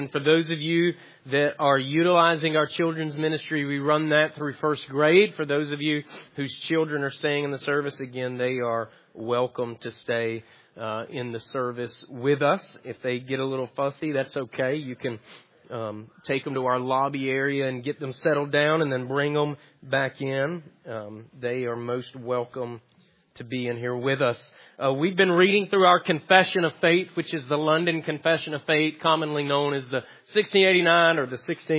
And for those of you that are utilizing our children's ministry, we run that through first grade. For those of you whose children are staying in the service, again, they are welcome to stay in the service with us. If they get a little fussy, that's okay. You can take them to our lobby area and get them settled down and then bring them back in. They are most welcome to be in here with us. We've been reading through our Confession of Faith, which is the London Confession of Faith, commonly known as the 1689 or the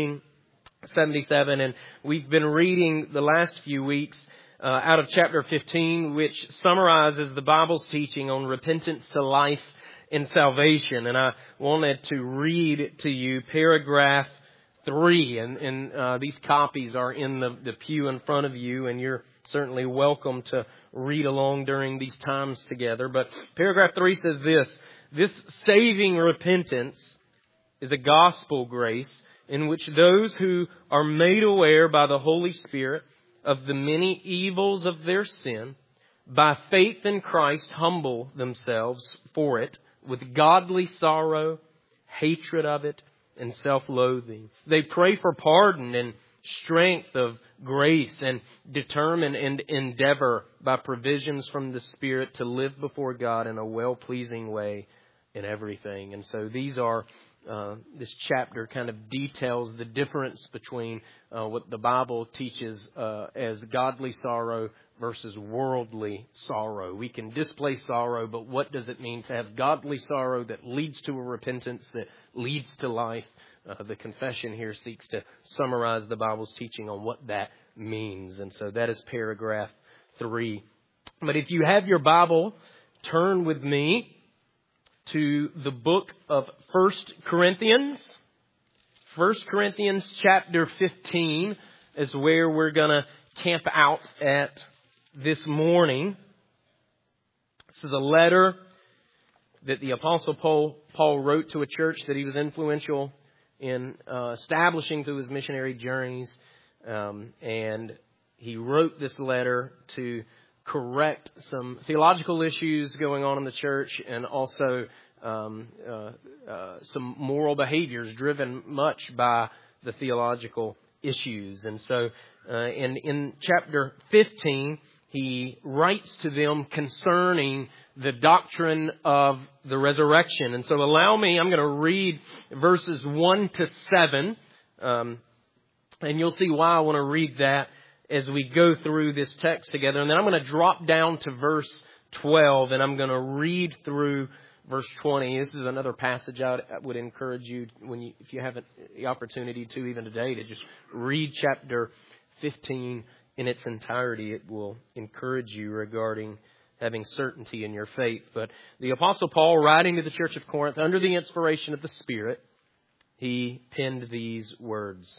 1677. And we've been reading the last few weeks out of chapter 15, which summarizes the Bible's teaching on repentance to life and salvation. And I wanted to read to you paragraph 3. And these copies are in the pew in front of you, and you're certainly welcome to read along during these times together. But paragraph 3 says this saving repentance is a gospel grace in which those who are made aware by the Holy Spirit of the many evils of their sin, by faith in Christ, humble themselves for it with godly sorrow, hatred of it, and self-loathing. They pray for pardon and strength of grace and determine and endeavor by provisions from the Spirit to live before God in a well-pleasing way in everything. And so these are, this chapter kind of details the difference between what the Bible teaches as godly sorrow versus worldly sorrow. We can display sorrow, but what does it mean to have godly sorrow that leads to a repentance that leads to life? The confession here seeks to summarize the Bible's teaching on what that means. And so that is paragraph 3. But if you have your Bible, turn with me to the book of 1 Corinthians. 1 Corinthians chapter 15 is where we're going to camp out at this morning. This is a letter that the Apostle Paul wrote to a church that he was influential in establishing through his missionary journeys. And he wrote this letter to correct some theological issues going on in the church, and also some moral behaviors driven much by the theological issues. And so in chapter 15, he writes to them concerning the doctrine of the resurrection. And so allow me, I'm going to read verses 1 to 7. And you'll see why I want to read that as we go through this text together. And then I'm going to drop down to verse 12, and I'm going to read through verse 20. This is another passage I would encourage you, if you have the opportunity to, even today, to just read chapter 15 in its entirety. It will encourage you regarding having certainty in your faith. But the Apostle Paul, writing to the church of Corinth under the inspiration of the Spirit, he penned these words.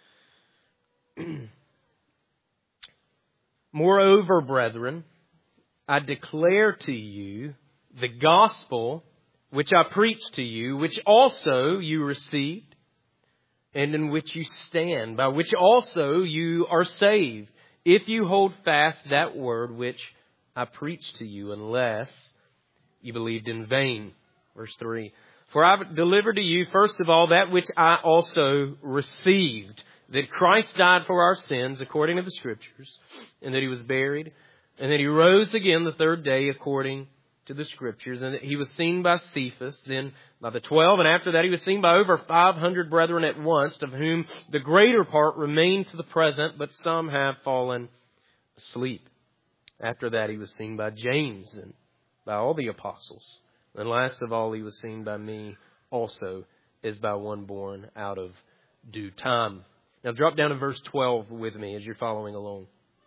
Moreover, brethren, I declare to you the gospel which I preached to you, which also you received, and in which you stand, by which also you are saved, if you hold fast that word which I preached to you, unless you believed in vain. Verse 3. For I delivered to you, first of all, that which I also received, that Christ died for our sins according to the Scriptures, and that He was buried, and that He rose again the third day according to the Scriptures, and that He was seen by Cephas, then by the 12, and after that He was seen by over 500 brethren at once, of whom the greater part remain to the present, but some have fallen asleep. After that He was seen by James and by all the apostles. And last of all He was seen by me also, as by one born out of due time. Now drop down to verse 12 with me as you're following along.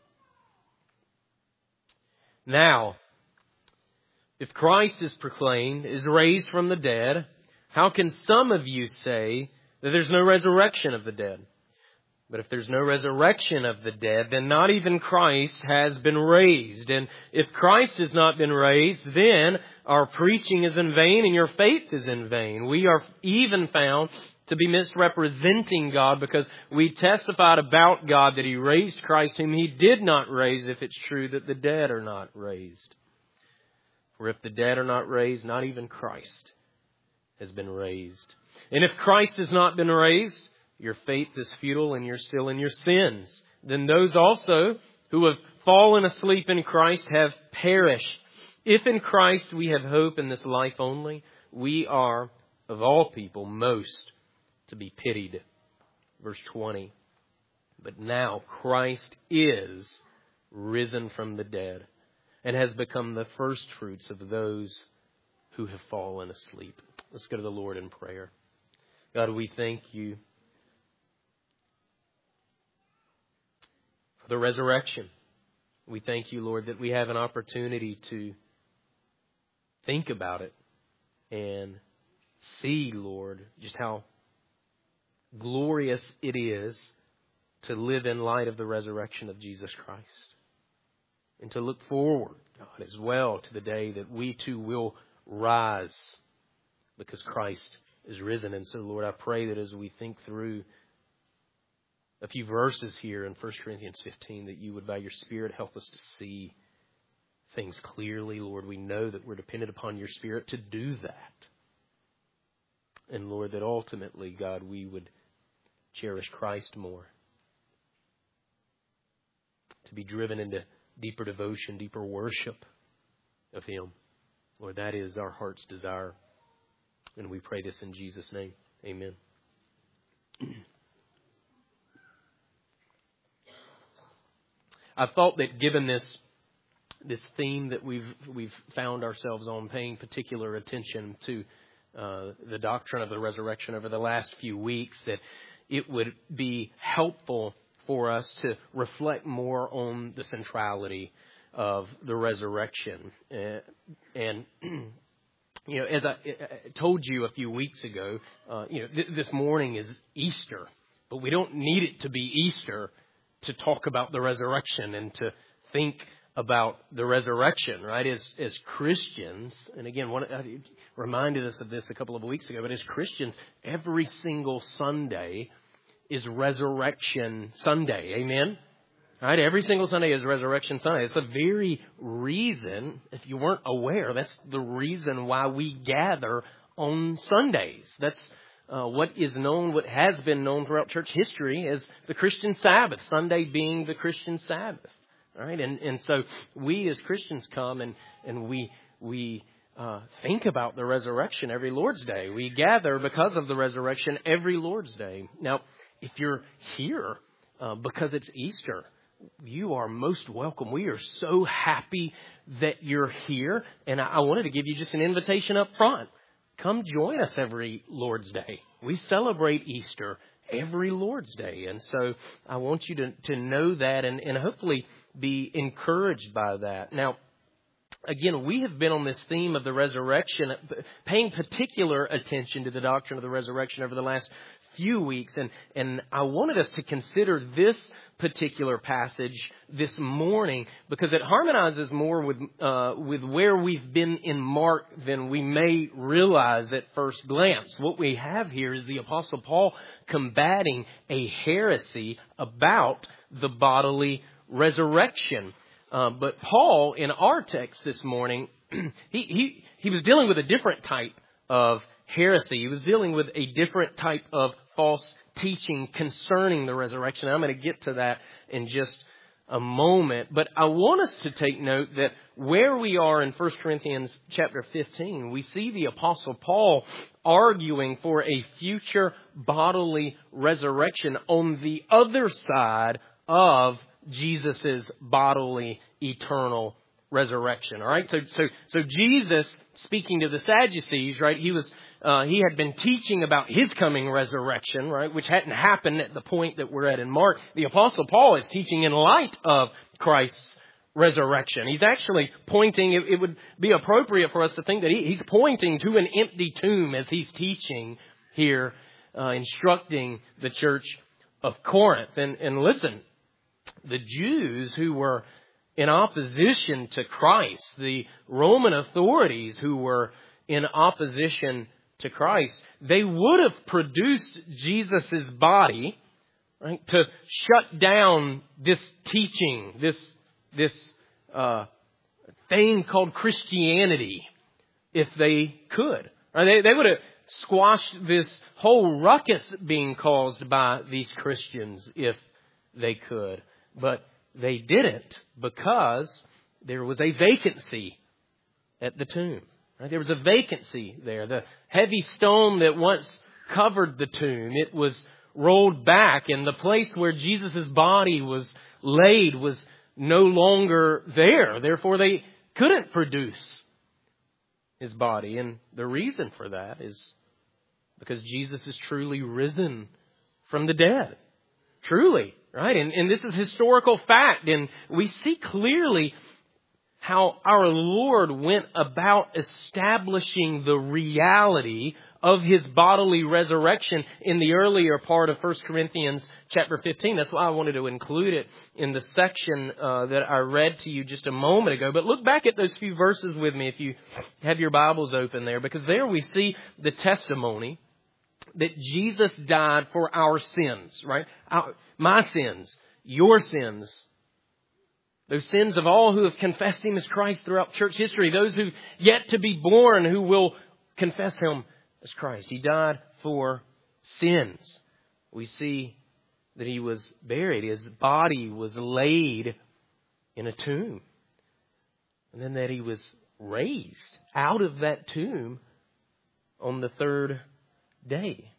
Now, if Christ is proclaimed, is raised from the dead, how can some of you say that there's no resurrection of the dead? But if there's no resurrection of the dead, then not even Christ has been raised. And if Christ has not been raised, then our preaching is in vain and your faith is in vain. We are even found to be misrepresenting God, because we testified about God that He raised Christ, whom He did not raise, if it's true that the dead are not raised. For if the dead are not raised, not even Christ has been raised. And if Christ has not been raised, your faith is futile and you're still in your sins. Then those also who have fallen asleep in Christ have perished. If in Christ we have hope in this life only, we are, of all people, most to be pitied. Verse 20. But now Christ is risen from the dead and has become the first fruits of those who have fallen asleep. Let's go to the Lord in prayer. God, we thank you for the resurrection. We thank you, Lord, that we have an opportunity to think about it and see, Lord, just how glorious it is to live in light of the resurrection of Jesus Christ. And to look forward, God, as well to the day that we too will rise because Christ is risen. And so, Lord, I pray that as we think through a few verses here in 1 Corinthians 15, that you would, by your Spirit, help us to see things clearly. Lord, we know that we're dependent upon your Spirit to do that. And Lord, that ultimately, God, we would cherish Christ more. To be driven into deeper devotion, deeper worship of Him. Lord, that is our heart's desire. And we pray this in Jesus' name. Amen. I thought that given this theme that we've found ourselves on, paying particular attention to the doctrine of the resurrection over the last few weeks, that it would be helpful for us to reflect more on the centrality of the resurrection. And you know, as I told you a few weeks ago, this morning is Easter, but we don't need it to be Easter to talk about the resurrection and to think about the resurrection, right? As Christians, and again, I reminded us of this a couple of weeks ago, but as Christians, every single Sunday is Resurrection Sunday. Amen? Right? Every single Sunday is Resurrection Sunday. It's the very reason, if you weren't aware, that's the reason why we gather on Sundays. That's what is known, what has been known throughout church history as the Christian Sabbath, Sunday being the Christian Sabbath. All right? And so we as Christians come and we think about the resurrection every Lord's Day. We gather because of the resurrection every Lord's Day. Now, if you're here because it's Easter, you are most welcome. We are so happy that you're here. And I wanted to give you just an invitation up front. Come join us every Lord's Day. We celebrate Easter every Lord's Day. And so I want you to know that and hopefully be encouraged by that. Now, again, we have been on this theme of the resurrection, paying particular attention to the doctrine of the resurrection over the last few weeks. And I wanted us to consider this particular passage this morning because it harmonizes more with where we've been in Mark than we may realize at first glance. What we have here is the Apostle Paul combating a heresy about the bodily resurrection. But Paul, in our text this morning, he was dealing with a different type of heresy. He was dealing with a different type of false teaching concerning the resurrection. I'm going to get to that in just a moment. But I want us to take note that where we are in 1 Corinthians chapter 15, we see the Apostle Paul arguing for a future bodily resurrection on the other side of Jesus' bodily eternal resurrection. All right. So Jesus, speaking to the Sadducees, right, he had been teaching about his coming resurrection, right, which hadn't happened at the point that we're at in Mark. The Apostle Paul is teaching in light of Christ's resurrection. He's actually pointing, it would be appropriate for us to think that he's pointing to an empty tomb as he's teaching here, instructing the church of Corinth. And listen, the Jews who were in opposition to Christ, the Roman authorities who were in opposition to Christ, they would have produced Jesus' body, right, to shut down this teaching, this thing called Christianity, if they could. Right? They would have squashed this whole ruckus being caused by these Christians if they could. But they didn't, because there was a vacancy at the tomb. Right? There was a vacancy there. The heavy stone that once covered the tomb, it was rolled back, and the place where Jesus' body was laid was no longer there. Therefore, they couldn't produce His body. And the reason for that is because Jesus is truly risen from the dead. Truly, right? And this is historical fact. And we see clearly how our Lord went about establishing the reality of His bodily resurrection in the earlier part of 1 Corinthians chapter 15. That's why I wanted to include it in the section that I read to you just a moment ago. But look back at those few verses with me if you have your Bibles open there, because there we see the testimony that Jesus died for our sins, right? My sins, your sins, those sins of all who have confessed Him as Christ throughout church history, those who yet to be born who will confess Him as Christ. He died for sins. We see that He was buried. His body was laid in a tomb. And then that He was raised out of that tomb on the third day.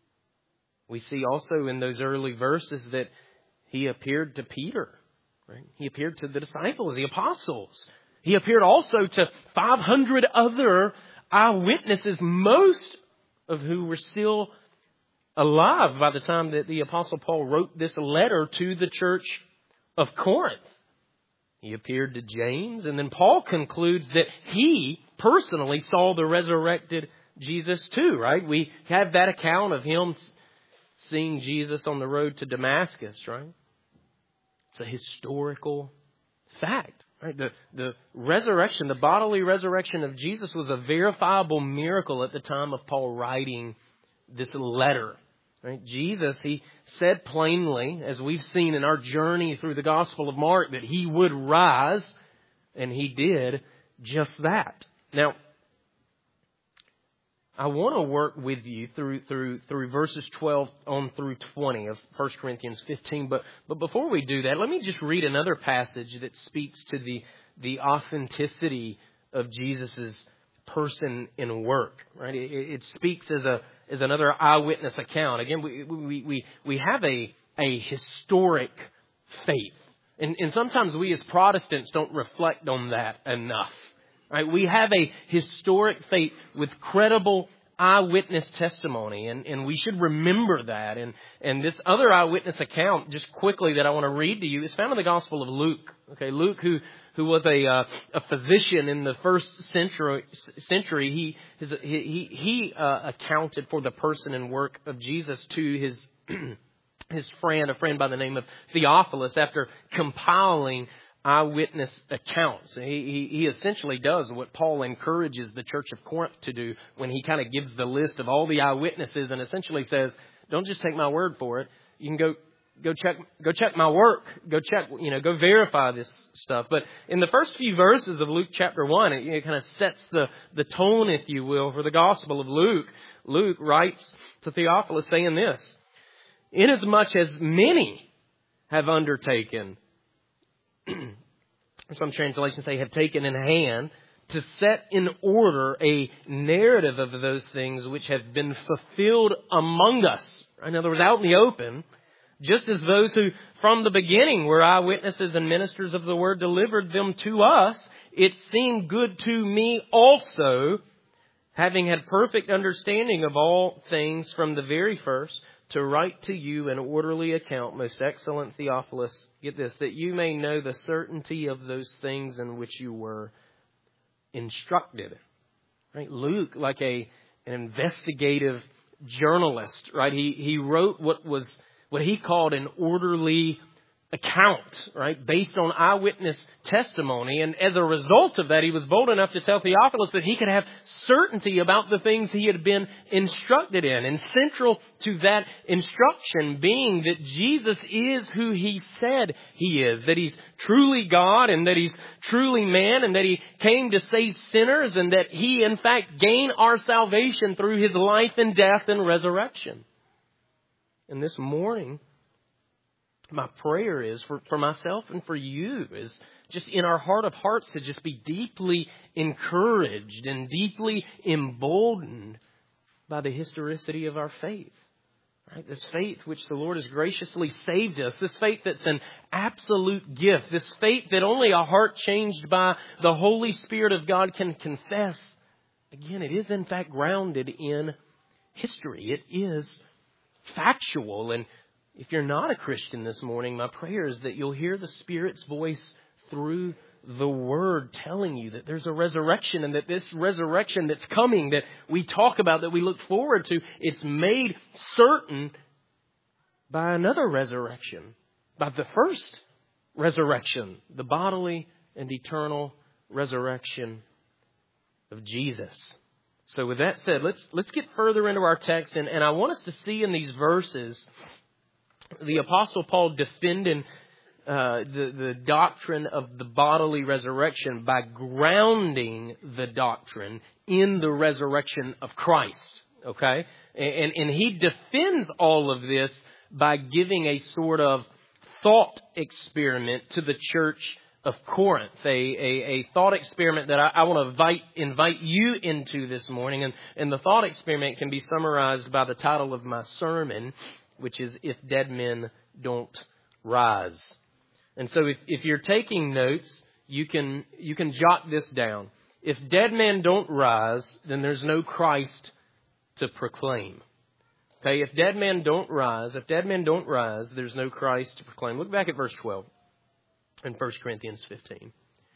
We see also in those early verses that He appeared to Peter. Right? He appeared to the disciples, the apostles. He appeared also to 500 other eyewitnesses, most of who were still alive by the time that the Apostle Paul wrote this letter to the church of Corinth. He appeared to James, and then Paul concludes that he personally saw the resurrected Jesus too, right? We have that account of him seeing Jesus on the road to Damascus, right? It's a historical fact. Right? The resurrection, the bodily resurrection of Jesus was a verifiable miracle at the time of Paul writing this letter. Right? Jesus, He said plainly, as we've seen in our journey through the Gospel of Mark, that He would rise, and He did just that. Now, I want to work with you through verses 12 on through 20 of 1 Corinthians 15. But before we do that, let me just read another passage that speaks to the authenticity of Jesus' person and work. Right? It speaks as another eyewitness account. Again, we have a historic faith, and sometimes we as Protestants don't reflect on that enough. Right? We have a historic faith with credible eyewitness testimony, and we should remember that. And this other eyewitness account, just quickly, that I want to read to you, is found in the Gospel of Luke. Okay, Luke, who was a physician in the first century, he accounted for the person and work of Jesus to his friend, a friend by the name of Theophilus, after compiling eyewitness accounts. He essentially does what Paul encourages the church of Corinth to do when he kind of gives the list of all the eyewitnesses and essentially says, don't just take my word for it. You can go check my work. Go check, go verify this stuff. But in the first few verses of Luke chapter 1, it kind of sets the tone, if you will, for the Gospel of Luke. Luke writes to Theophilus saying this: inasmuch as many have undertaken, some translations say have taken in hand, to set in order a narrative of those things which have been fulfilled among us. In other words, out in the open, just as those who from the beginning were eyewitnesses and ministers of the word delivered them to us, it seemed good to me also, having had perfect understanding of all things from the very first, to write to you an orderly account, most excellent Theophilus, get this, that you may know the certainty of those things in which you were instructed. Right? Luke, like an investigative journalist, right? He wrote what he called an orderly account, right, based on eyewitness testimony. And as a result of that, he was bold enough to tell Theophilus that he could have certainty about the things he had been instructed in. And central to that instruction being that Jesus is who he said he is, that he's truly God and that he's truly man and that he came to save sinners and that he, in fact, gained our salvation through his life and death and resurrection. And this morning, my prayer is for myself and for you is just in our heart of hearts to just be deeply encouraged and deeply emboldened by the historicity of our faith. Right? This faith which the Lord has graciously saved us. This faith that's an absolute gift. This faith that only a heart changed by the Holy Spirit of God can confess. Again, it is in fact grounded in history. It is factual. And if you're not a Christian this morning, my prayer is that you'll hear the Spirit's voice through the Word telling you that there's a resurrection and that this resurrection that's coming, that we talk about, that we look forward to, it's made certain by another resurrection, by the first resurrection, the bodily and eternal resurrection of Jesus. So with that said, let's get further into our text, and I want us to see in these verses the Apostle Paul defending the doctrine of the bodily resurrection by grounding the doctrine in the resurrection of Christ. Okay? And he defends all of this by giving a sort of thought experiment to the church of Corinth, a thought experiment that I want to invite you into this morning. And the thought experiment can be summarized by the title of my sermon, which is If Dead Men Don't Rise. And so if you're taking notes, you can jot this down. If dead men don't rise, then there's no Christ to proclaim. Okay, if dead men don't rise, there's no Christ to proclaim. Look back at verse 12 in 1 Corinthians 15.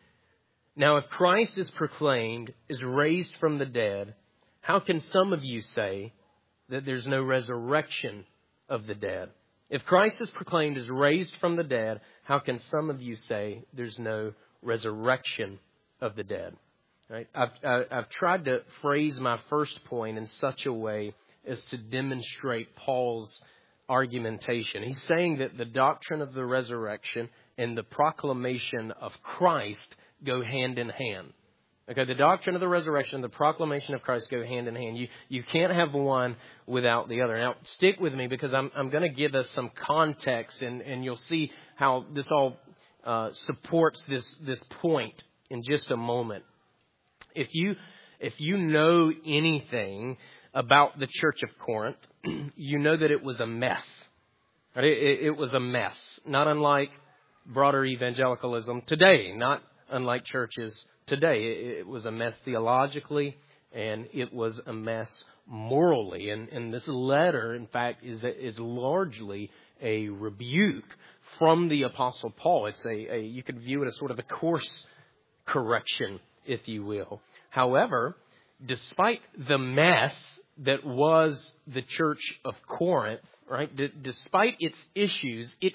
Now, if Christ is proclaimed, is raised from the dead, how can some of you say that there's no resurrection of the dead? If Christ is proclaimed as raised from the dead, how can some of you say there's no resurrection of the dead? Right? I've tried to phrase my first point in such a way as to demonstrate Paul's argumentation. He's saying that the doctrine of the resurrection and the proclamation of Christ go hand in hand. Okay, the doctrine of the resurrection and the proclamation of Christ go hand in hand. You can't have one without the other. Now, stick with me because I'm going to give us some context, and you'll see how this all supports this point in just a moment. If you know anything about the church of Corinth, you know that it was a mess. Right? It was a mess, not unlike broader evangelicalism today, not unlike churches today. It was a mess theologically, and it was a mess morally. And this letter, in fact, is largely a rebuke from the Apostle Paul. It's you could view it as sort of a course correction, if you will. However, despite the mess that was the church of Corinth, right? Despite its issues, it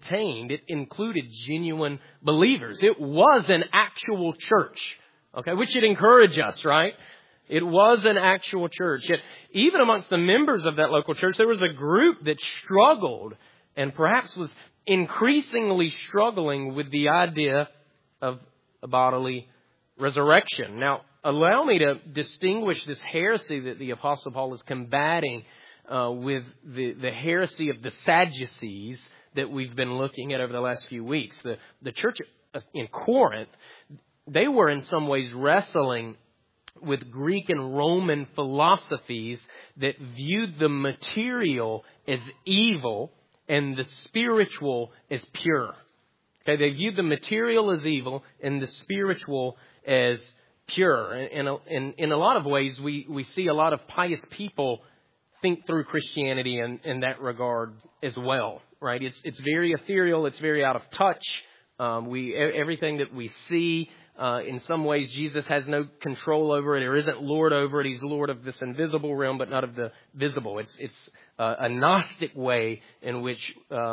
included genuine believers. It was an actual church, okay, which should encourage us, right? It was an actual church. Yet, even amongst the members of that local church, there was a group that struggled and perhaps was increasingly struggling with the idea of a bodily resurrection. Now, allow me to distinguish this heresy that the Apostle Paul is combating with the heresy of the Sadducees that we've been looking at over the last few weeks. The church in Corinth, they were in some ways wrestling with Greek and Roman philosophies that viewed the material as evil and the spiritual as pure. Okay, they viewed the material as evil and the spiritual as pure. And in a lot of ways, we see a lot of pious people think through Christianity in that regard as well, right? It's very ethereal. It's very out of touch. Everything that we see, in some ways, Jesus has no control over it or isn't Lord over it. He's Lord of this invisible realm, but not of the visible. It's a Gnostic way in which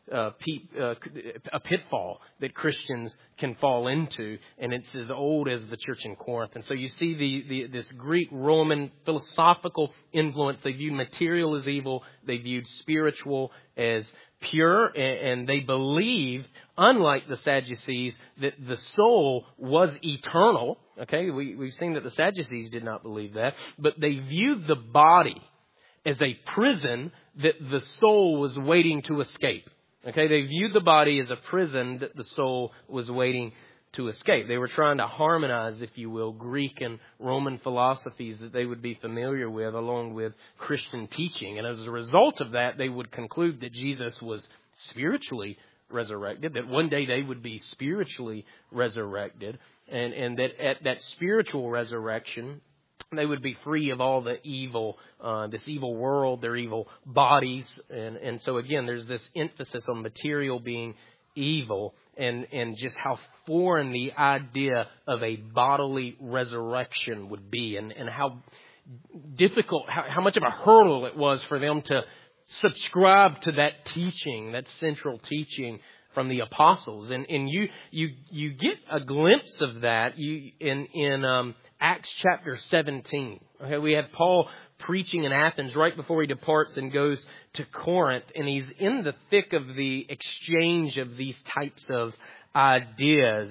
a pitfall that Christians can fall into, and it's as old as the church in Corinth. And so you see this Greek Roman philosophical influence. They viewed material as evil. They viewed spiritual as pure, and they believed, unlike the Sadducees, that the soul was eternal. Okay, we've seen that the Sadducees did not believe that, but they viewed the body as a prison that the soul was waiting to escape. Okay, they viewed the body as a prison that the soul was waiting to escape. They were trying to harmonize, if you will, Greek and Roman philosophies that they would be familiar with along with Christian teaching. And as a result of that, they would conclude that Jesus was spiritually resurrected, that one day they would be spiritually resurrected, and that at that spiritual resurrection, they would be free of all the evil, this evil world, their evil bodies. And so again, there's this emphasis on material being evil, and just how foreign the idea of a bodily resurrection would be, and how difficult, how much of a hurdle it was for them to subscribe to that teaching, that central teaching from the apostles. And you get a glimpse of that in Acts chapter 17. Okay, we have Paul preaching in Athens right before he departs and goes to Corinth, and he's in the thick of the exchange of these types of ideas,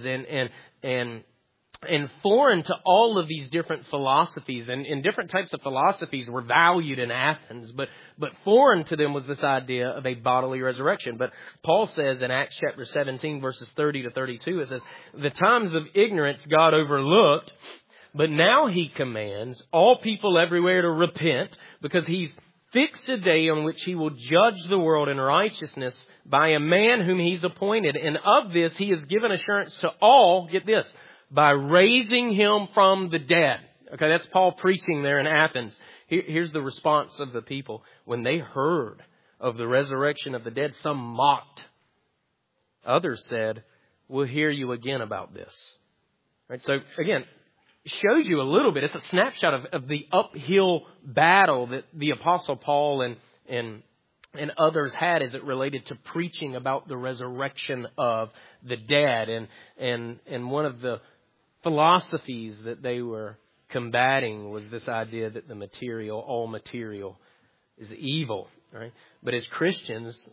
and foreign to all of these different philosophies, and different types of philosophies were valued in Athens, but foreign to them was this idea of a bodily resurrection. But Paul says in Acts chapter 17, verses 30 to 32, it says, "The times of ignorance God overlooked, but now he commands all people everywhere to repent, because he's fixed a day on which he will judge the world in righteousness by a man whom he's appointed. And of this he has given assurance to all," get this, "by raising him from the dead." Okay, that's Paul preaching there in Athens. Here's the response of the people. When they heard of the resurrection of the dead, some mocked. Others said, "We'll hear you again about this." Right, so again, shows you a little bit. It's a snapshot of the uphill battle that the Apostle Paul and others had as it related to preaching about the resurrection of the dead. And one of the philosophies that they were combating was this idea that all material is evil. Right? But as Christians,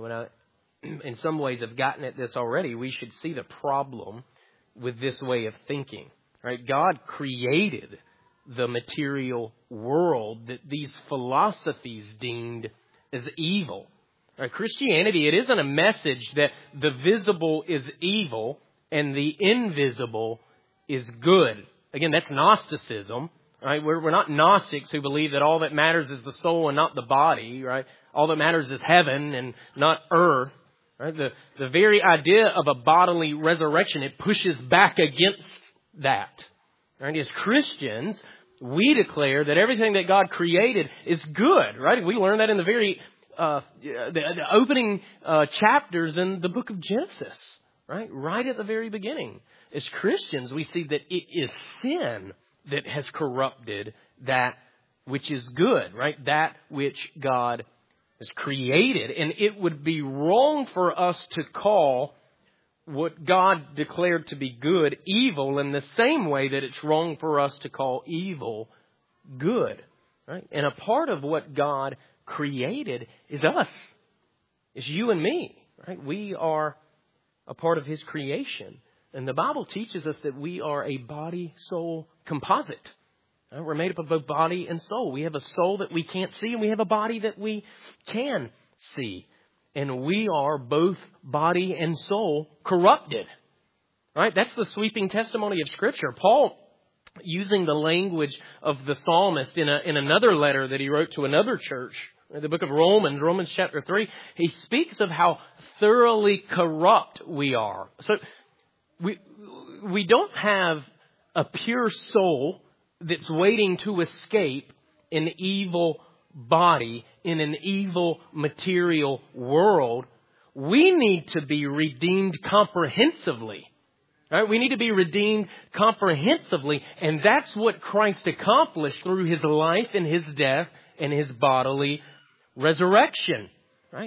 in some ways have gotten at this already, we should see the problem with this way of thinking. Right? God created the material world that these philosophies deemed as evil. Right? Christianity, it isn't a message that the visible is evil and the invisible is good. Again, that's Gnosticism. Right? We're not Gnostics who believe that all that matters is the soul and not the body. Right? All that matters is heaven and not earth. Right? The very idea of a bodily resurrection, it pushes back against that. Right? As Christians, we declare that everything that God created is good. Right? We learn that in the very the opening chapters in the book of Genesis. Right at the very beginning. As Christians, we see that it is sin that has corrupted that which is good. Right? That which God has created, and it would be wrong for us to call what God declared to be good evil in the same way that it's wrong for us to call evil good. Right? And a part of what God created is us. It's you and me. Right? We are a part of His creation. And the Bible teaches us that we are a body-soul composite. Right? We're made up of both body and soul. We have a soul that we can't see, and we have a body that we can see. And we are both body and soul corrupted. Right? That's the sweeping testimony of Scripture. Paul, using the language of the psalmist in another letter that he wrote to another church, the book of Romans chapter 3, he speaks of how thoroughly corrupt we are. So we don't have a pure soul that's waiting to escape an evil body in an evil material world. We need to be redeemed comprehensively. Right? We need to be redeemed comprehensively, and that's what Christ accomplished through His life and His death and His bodily resurrection. Right?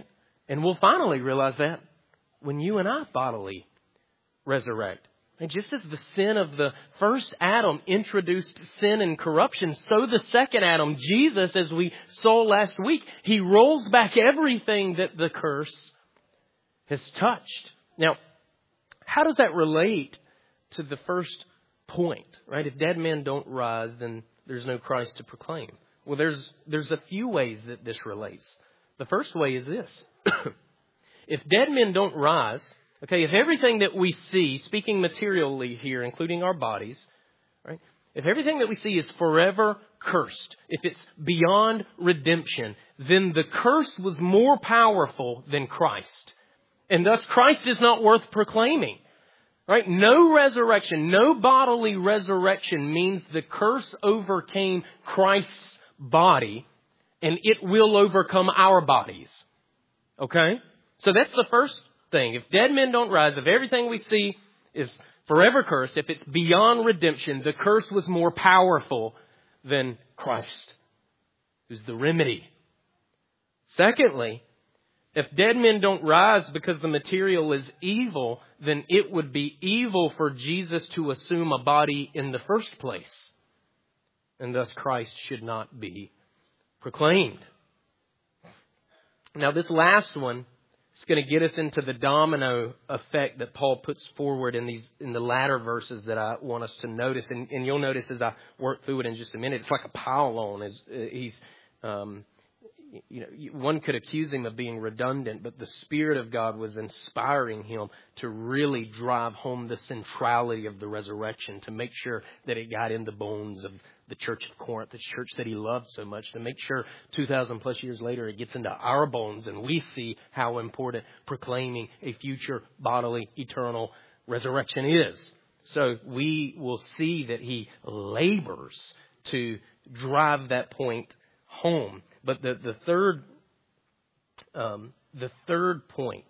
And we'll finally realize that when you and I bodily resurrect. And just as the sin of the first Adam introduced sin and corruption, so the second Adam, Jesus, as we saw last week, he rolls back everything that the curse has touched. Now, how does that relate to the first point, right? If dead men don't rise, then there's no Christ to proclaim. Well, there's a few ways that this relates. The first way is this. If dead men don't rise, okay, if everything that we see, speaking materially here, including our bodies, right? If everything that we see is forever cursed, if it's beyond redemption, then the curse was more powerful than Christ. And thus Christ is not worth proclaiming. Right? No resurrection, no bodily resurrection means the curse overcame Christ's body and it will overcome our bodies. Okay? So that's the first thing. If dead men don't rise, if everything we see is forever cursed, if it's beyond redemption, the curse was more powerful than Christ, who's the remedy. Secondly, if dead men don't rise because the material is evil, then it would be evil for Jesus to assume a body in the first place. And thus Christ should not be proclaimed. Now this last one is going to get us into the domino effect that Paul puts forward in the latter verses that I want us to notice. And you'll notice as I work through it in just a minute, it's like a pile on. One could accuse him of being redundant, but the Spirit of God was inspiring him to really drive home the centrality of the resurrection, to make sure that it got in the bones of the church of Corinth, the church that he loved so much, to make sure 2,000 plus years later it gets into our bones and we see how important proclaiming a future bodily, eternal resurrection is. So we will see that he labors to drive that point home. But the third point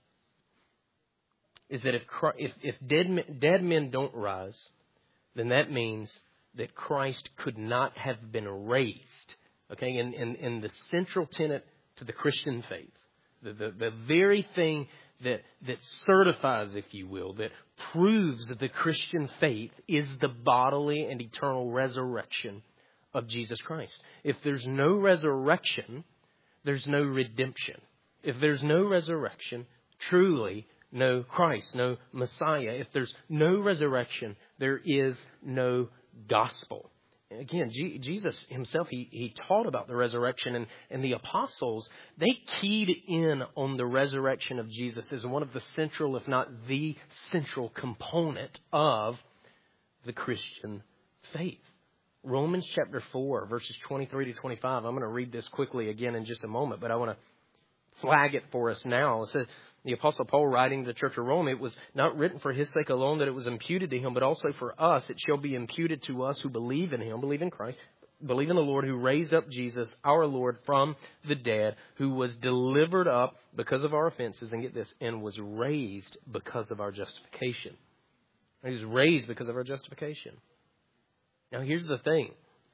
is that if dead men don't rise, then that means that Christ could not have been raised. Okay, and the central tenet to the Christian faith, the very thing that certifies, if you will, that proves that the Christian faith is the bodily and eternal resurrection of Jesus Christ. If there's no resurrection, there's no redemption. If there's no resurrection, truly no Christ, no Messiah. If there's no resurrection, there is no gospel. Again, Jesus himself, he taught about the resurrection, and the apostles, they keyed in on the resurrection of Jesus as one of the central, if not the central component of the Christian faith. Romans chapter 4, verses 23 to 25. I'm going to read this quickly again in just a moment, but I want to flag it for us now. It says, the Apostle Paul writing to the church of Rome, it was not written for his sake alone that it was imputed to him, but also for us. It shall be imputed to us who believe in him, believe in Christ, believe in the Lord who raised up Jesus, our Lord, from the dead, who was delivered up because of our offenses, and get this, and was raised because of our justification. He was raised because of our justification. Now, here's the thing.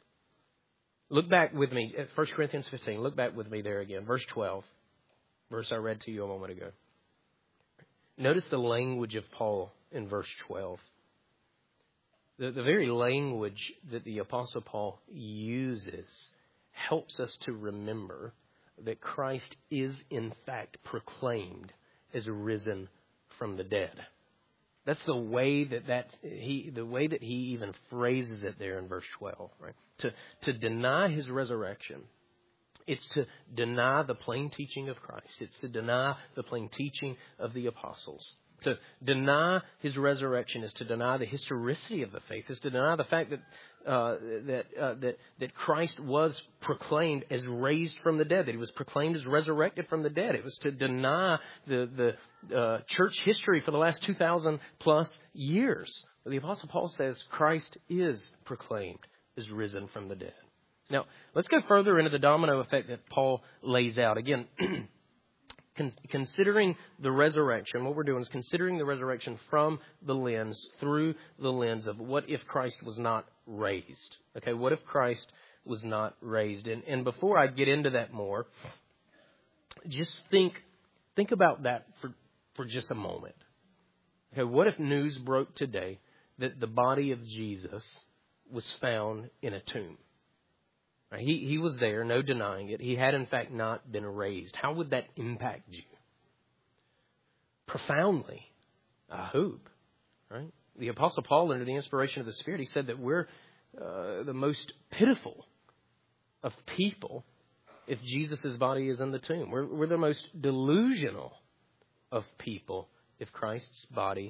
Look back with me at 1 Corinthians 15. Look back with me there again. Verse 12. Verse I read to you a moment ago. Notice the language of Paul in verse 12. The very language that the Apostle Paul uses helps us to remember that Christ is in fact proclaimed as risen from the dead. That's the way that he even phrases it there in verse 12, right? To deny his resurrection, it's to deny the plain teaching of Christ. It's to deny the plain teaching of the apostles. To deny his resurrection is to deny the historicity of the faith. It's to deny the fact that Christ was proclaimed as raised from the dead, that he was proclaimed as resurrected from the dead. It was to deny the church history for the last 2,000 plus years. The Apostle Paul says Christ is proclaimed as risen from the dead. Now, let's go further into the domino effect that Paul lays out. Again, considering the resurrection, what we're doing is considering the resurrection through the lens of what if Christ was not raised? Okay, what if Christ was not raised? And before I get into that more, just think Think about that for just a moment. Okay, what if news broke today that the body of Jesus was found in a tomb? Right, he was there, no denying it. He had, in fact, not been raised. How would that impact you? Profoundly, I hope. Right? The Apostle Paul, under the inspiration of the Spirit, he said that we're the most pitiful of people if Jesus' body is in the tomb. We're the most delusional of people if Christ's body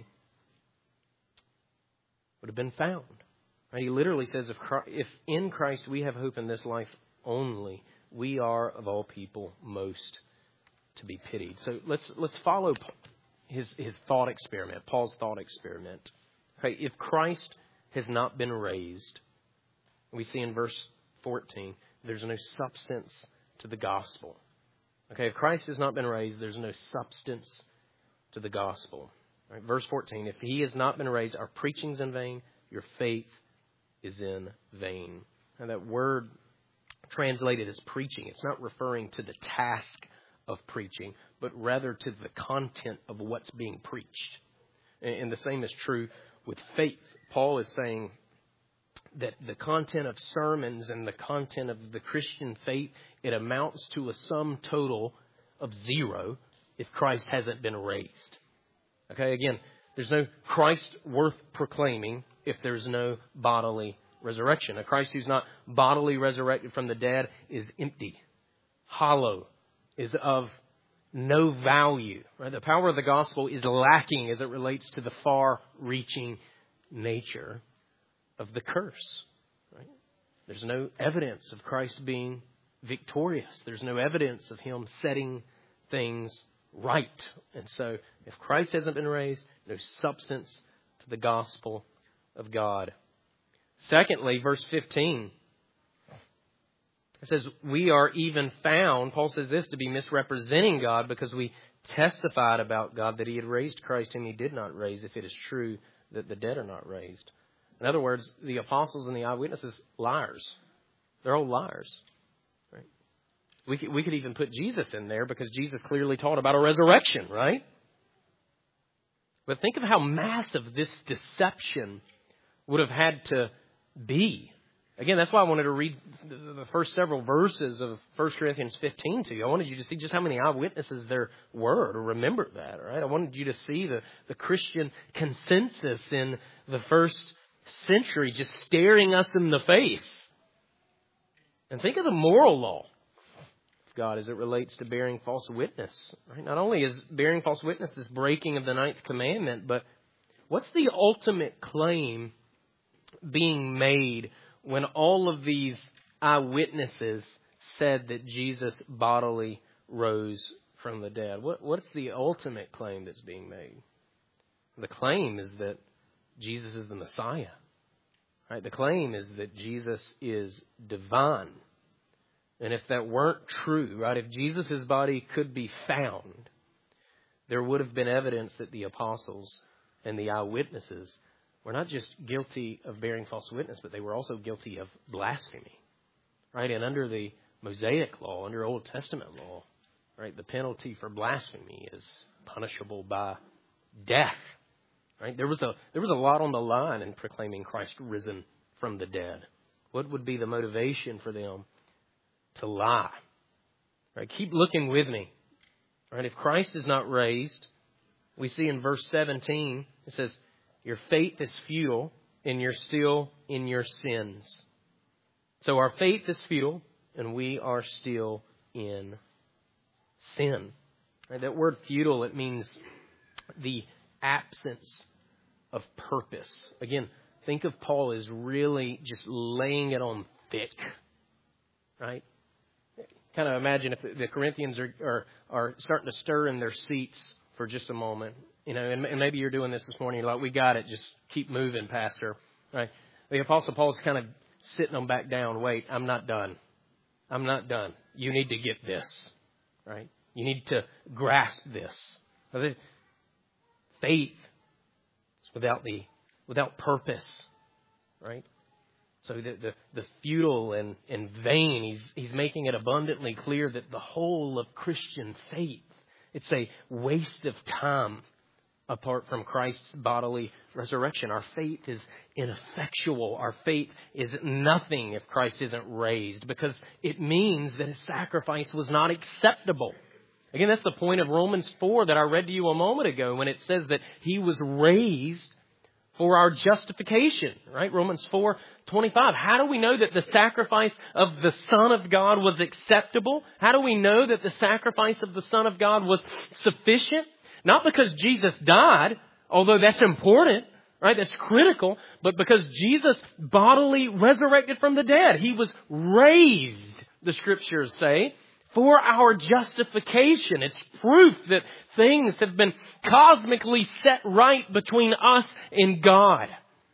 would have been found. Right? He literally says, if in Christ we have hope in this life only, we are of all people most to be pitied. So let's follow his thought experiment, Paul's thought experiment. Okay, if Christ has not been raised, we see in verse 14, there's no substance to the gospel. Okay, if Christ has not been raised, there's no substance to the gospel. Right, verse 14, if he has not been raised, our preaching's in vain, your faith is in vain. And that word translated as preaching, it's not referring to the task of preaching, but rather to the content of what's being preached. And the same is true with faith. Paul is saying that the content of sermons and the content of the Christian faith, it amounts to a sum total of 0 if Christ hasn't been raised. Okay, again, there's no Christ worth proclaiming if there's no bodily resurrection. A Christ who's not bodily resurrected from the dead is empty, hollow, is of no value. Right? The power of the gospel is lacking as it relates to the far-reaching nature of the curse. Right? There's no evidence of Christ being victorious. There's no evidence of him setting things right. And so if Christ hasn't been raised, no substance to the gospel of God. Secondly, verse 15, it says, we are even found, Paul says this, to be misrepresenting God because we testified about God that he had raised Christ whom he did not raise, if it is true that the dead are not raised. In other words, the apostles and the eyewitnesses, liars. They're all liars. Right? We could even put Jesus in there because Jesus clearly taught about a resurrection, right? But think of how massive this deception would have had to be. Again, that's why I wanted to read the first several verses of 1 Corinthians 15 to you. I wanted you to see just how many eyewitnesses there were, to remember that, right? I wanted you to see the Christian consensus in the first century just staring us in the face. And think of the moral law of God as it relates to bearing false witness. Right? Not only is bearing false witness this breaking of the 9th commandment, but what's the ultimate claim being made when all of these eyewitnesses said that Jesus bodily rose from the dead? What's the ultimate claim that's being made? The claim is that Jesus is the Messiah. Right? The claim is that Jesus is divine. And if that weren't true, right, if Jesus' body could be found, there would have been evidence that the apostles and the eyewitnesses were not just guilty of bearing false witness, but they were also guilty of blasphemy. Right? And under the Mosaic law, under Old Testament law, right, the penalty for blasphemy is punishable by death. Right? There was a lot on the line in proclaiming Christ risen from the dead. What would be the motivation for them to lie? Right? Keep looking with me. Right? If Christ is not raised, we see in verse 17, it says, your faith is futile and you're still in your sins. So our faith is futile and we are still in sin. Right? That word futile, it means the absence of purpose. Again, think of Paul as really just laying it on thick. Right? Kind of imagine if the Corinthians are starting to stir in their seats for just a moment. You know, and maybe you're doing this morning. You're like, we got it. Just keep moving, Pastor. Right? The Apostle Paul's kind of sitting them back down. Wait, I'm not done. I'm not done. You need to get this. Right? You need to grasp this. Faith is without purpose. Right? So the futile and vain, he's making it abundantly clear that the whole of Christian faith It's a waste of time apart from Christ's bodily resurrection. Our faith is ineffectual. Our faith is nothing if Christ isn't raised, because it means that His sacrifice was not acceptable. Again, that's the point of Romans 4 that I read to you a moment ago when it says that He was raised for our justification, right? Romans 4:25. How do we know that the sacrifice of the Son of God was acceptable? How do we know that the sacrifice of the Son of God was sufficient? Not because Jesus died, although that's important, right? That's critical, but because Jesus bodily resurrected from the dead. He was raised, the Scriptures say, for our justification. It's proof that things have been cosmically set right between us and God.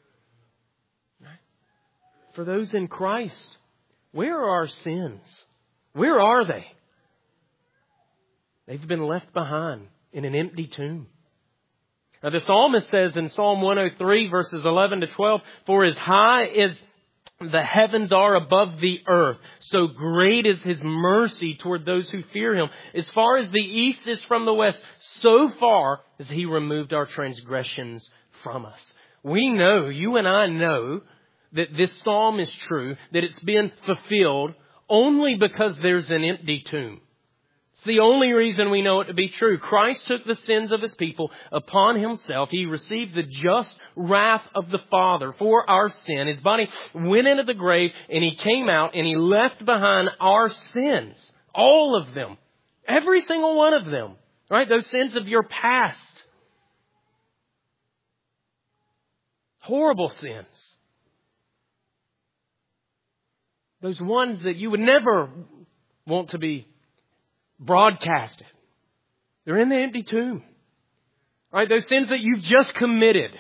For those in Christ, where are our sins? Where are they? They've been left behind in an empty tomb. Now the psalmist says in Psalm 103 verses 11 to 12, "For as high as the heavens are above the earth, so great is His mercy toward those who fear Him. As far as the east is from the west, so far has He removed our transgressions from us." We know, you and I know, that this psalm is true, that it's been fulfilled only because there's an empty tomb. It's the only reason we know it to be true. Christ took the sins of His people upon Himself. He received the just wrath of the Father for our sin. His body went into the grave and He came out and He left behind our sins. All of them. Every single one of them. Right? Those sins of your past. Horrible sins. Those ones that you would never want to be broadcasted. They're in the empty tomb. Right? Those sins that you've just committed.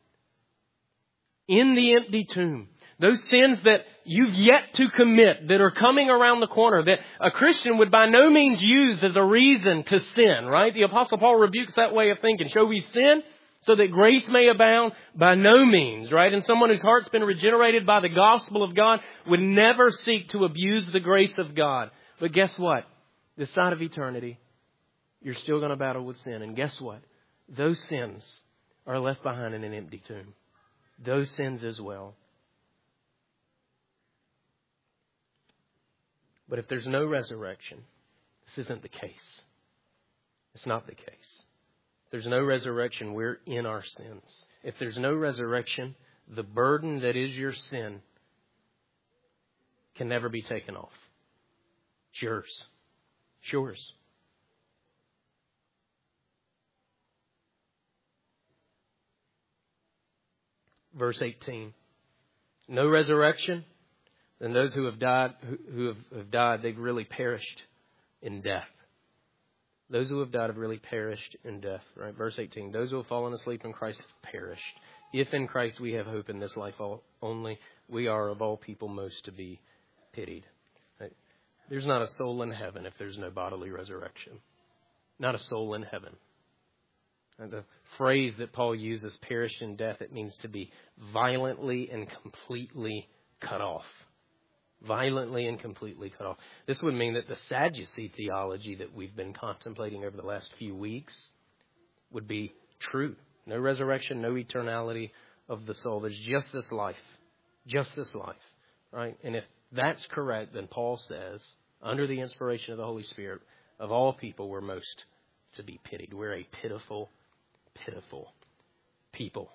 In the empty tomb. Those sins that you've yet to commit, that are coming around the corner, that a Christian would by no means use as a reason to sin. Right? The Apostle Paul rebukes that way of thinking. Shall we sin so that grace may abound? By no means. Right? And someone whose heart's been regenerated by the gospel of God would never seek to abuse the grace of God. But guess what? This side of eternity, you're still going to battle with sin. And guess what? Those sins are left behind in an empty tomb. Those sins as well. But if there's no resurrection, this isn't the case. It's not the case. If there's no resurrection, we're in our sins. If there's no resurrection, the burden that is your sin can never be taken off. It's yours. It's yours. Verse 18. No resurrection, then those who have died, they've really perished in death. Those who have died have really perished in death. Right? Verse 18. Those who have fallen asleep in Christ have perished. If in Christ we have hope in this life only, we are of all people most to be pitied. There's not a soul in heaven if there's no bodily resurrection. Not a soul in heaven. And the phrase that Paul uses, perished in death, it means to be violently and completely cut off. Violently and completely cut off. This would mean that the Sadducee theology that we've been contemplating over the last few weeks would be true. No resurrection, no eternality of the soul. There's just this life. Just this life. Right? And if that's correct, then Paul says, under the inspiration of the Holy Spirit, of all people, we're most to be pitied. We're a pitiful, pitiful people.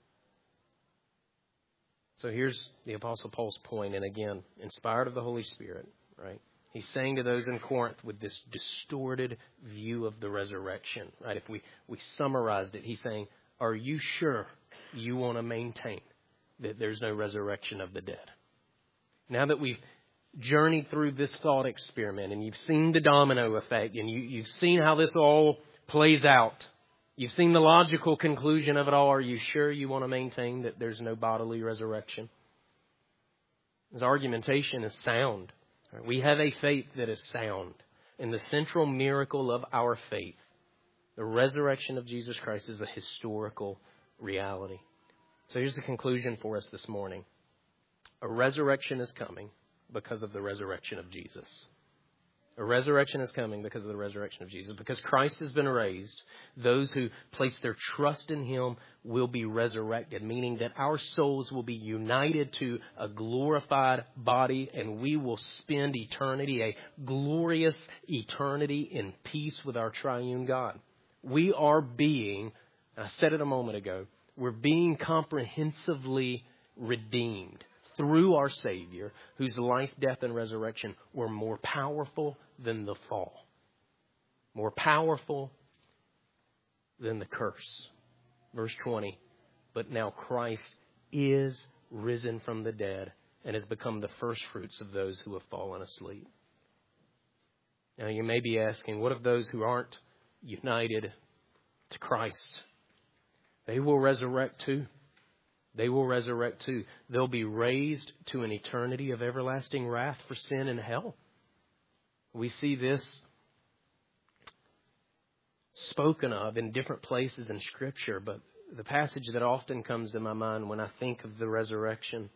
So here's the Apostle Paul's point, and again, inspired of the Holy Spirit, right? He's saying to those in Corinth with this distorted view of the resurrection, right? If we summarized it, he's saying, are you sure you want to maintain that there's no resurrection of the dead? Now that we've journeyed through this thought experiment and you've seen the domino effect and you've seen how this all plays out, you've seen the logical conclusion of it all, are you sure you want to maintain that there's no bodily resurrection? His argumentation is sound. We have a faith that is sound. And the central miracle of our faith, the resurrection of Jesus Christ, is a historical reality. So here's the conclusion for us this morning. A resurrection is coming because of the resurrection of Jesus. A resurrection is coming because of the resurrection of Jesus. Because Christ has been raised, those who place their trust in Him will be resurrected, meaning that our souls will be united to a glorified body, and we will spend eternity, a glorious eternity in peace with our triune God. We are being, I said it a moment ago, we're being comprehensively redeemed through our Savior, whose life, death, and resurrection were more powerful than the fall. More powerful than the curse. Verse 20, but now Christ is risen from the dead and has become the first fruits of those who have fallen asleep. Now you may be asking, what of those who aren't united to Christ? They will resurrect too. They will resurrect too. They'll be raised to an eternity of everlasting wrath for sin and hell. We see this spoken of in different places in Scripture, but the passage that often comes to my mind when I think of the resurrection,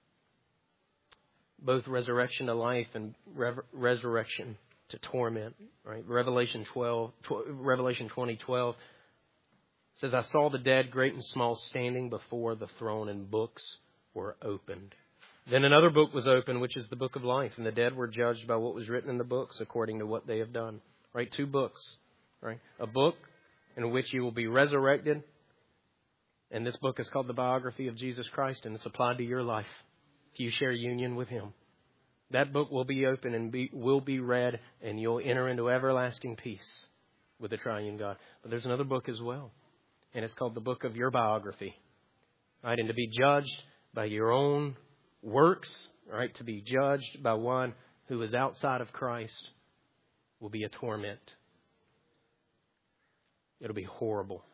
both resurrection to life and resurrection to torment, right? Revelation 20:12 says, I saw the dead, great and small, standing before the throne, and books were opened. Then another book was opened, which is the book of life, and the dead were judged by what was written in the books according to what they have done. Right? 2 books. Right? A book in which you will be resurrected, and this book is called the biography of Jesus Christ, and it's applied to your life if you share union with Him. That book will be open and will be read, and you'll enter into everlasting peace with the triune God. But there's another book as well. And it's called the book of your biography, right? And to be judged by your own works, right? To be judged by one who is outside of Christ will be a torment. It'll be horrible.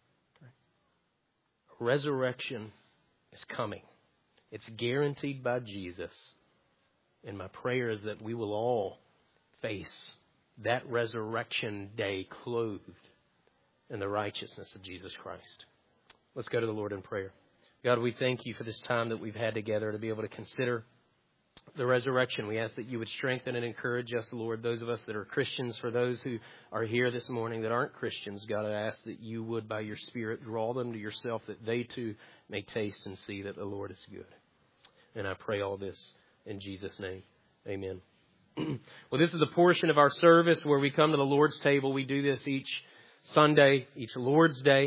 Resurrection is coming. It's guaranteed by Jesus. And my prayer is that we will all face that resurrection day clothed in the righteousness of Jesus Christ. Let's go to the Lord in prayer. God, we thank you for this time that we've had together to be able to consider the resurrection. We ask that you would strengthen and encourage us, Lord, those of us that are Christians. For those who are here this morning that aren't Christians, God, I ask that you would, by your Spirit, draw them to yourself, that they too may taste and see that the Lord is good. And I pray all this in Jesus' name. Amen. Well, this is the portion of our service where we come to the Lord's table. We do this each Sunday, each Lord's Day.